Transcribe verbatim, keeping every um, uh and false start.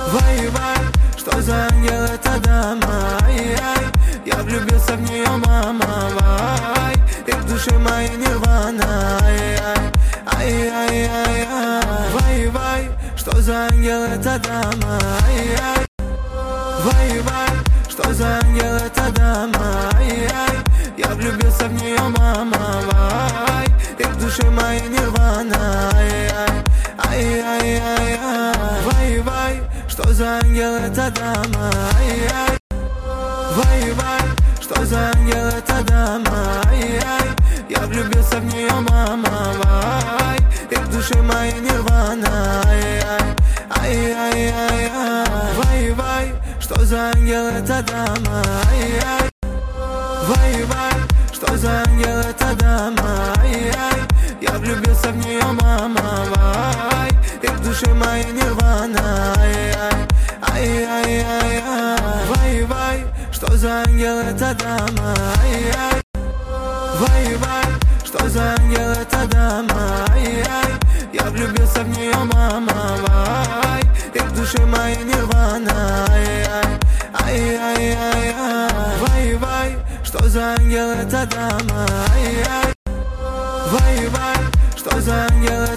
Вай, вай, что за ангел эта дама? Ай-яй, я влюбился в нее, мама. Вай, ты в душе моей нирвана. Ай-яй, ай-яй-яй-яй. Вай, вай, что за ангел эта дама? Ай-яй, вай, вай, что за ангел эта дама? Ай-яй, я влюбился в нее, мама. Вай, ты в душе моей нирвана. Ай-яй, ай-яй-яй-яй. Вай, вай, что за ангел эта дама? Ай-яй, вай, вай, что за ангел эта дама? Ай-яй, я влюбился в нее, мама. Вай, ты в душе моей нирвана. Ай-яй, ай-яй-яй-яй. Вай, вай, что за ангел эта дама? Ай-яй, вай, вай, что за ангел эта дама? Ай-яй, я влюбился в нее, мама. Вай, ты в душе моей нирвана. Ай-яй, ай-яй-яй-яй. Вай, вай, что за ангел эта дама? Ай-яй, вай, вай, что за ангел эта дама? Ай-яй, я влюбился в нее, мама. Вай, ты в душе моей нирвана. Ай-яй, ай-яй-яй-яй. Вай, вай, что за ангел эта дама? Ай-яй, вай, вай, что за ангел